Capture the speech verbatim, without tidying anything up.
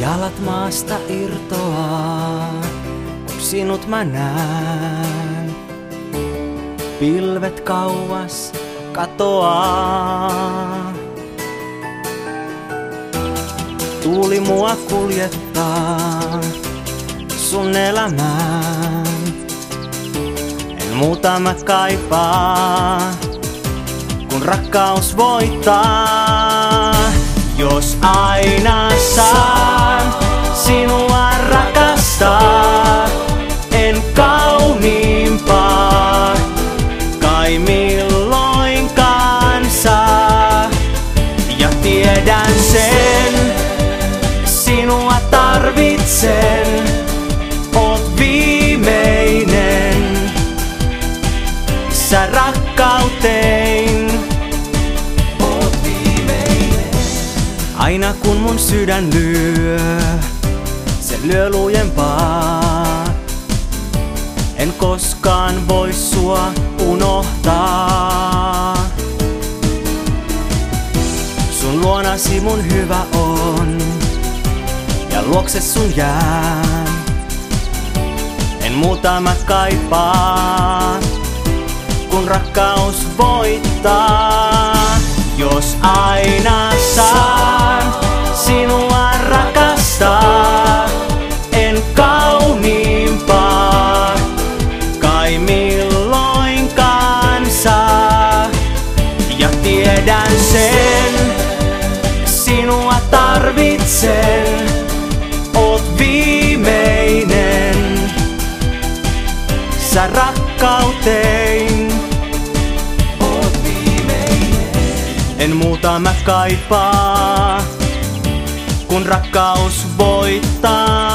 Jalat maasta irtoaa, kun sinut mä näen. Pilvet kauas katoaa. Tuuli mua kuljettaa sun elämään. En muuta mä kaipaa, kun rakkaus voittaa. Jos aina saan sinua rakastaa, en kauniimpaa kai milloinkaan saa. Ja tiedän sen, sinua tarvitsen, oot viimeinen. Sä rakkautein, oot viimeinen. Aina kun mun sydän lyö, se lyö lujempaa. En koskaan voi sua unohtaa. Sun luonasi mun hyvä on, ja luokse sun jään. En muuta mä kaipaa, kun rakkaus voittaa. Jos aina saan sinua rakastaa, en kauniimpaa kai milloinkaan saa. Ja tiedän sen, sinua tarvitsen, oot viimeinen. Sä rakkautein, oot viimeinen. En muuta mä kaipaa, kun rakkaus voittaa.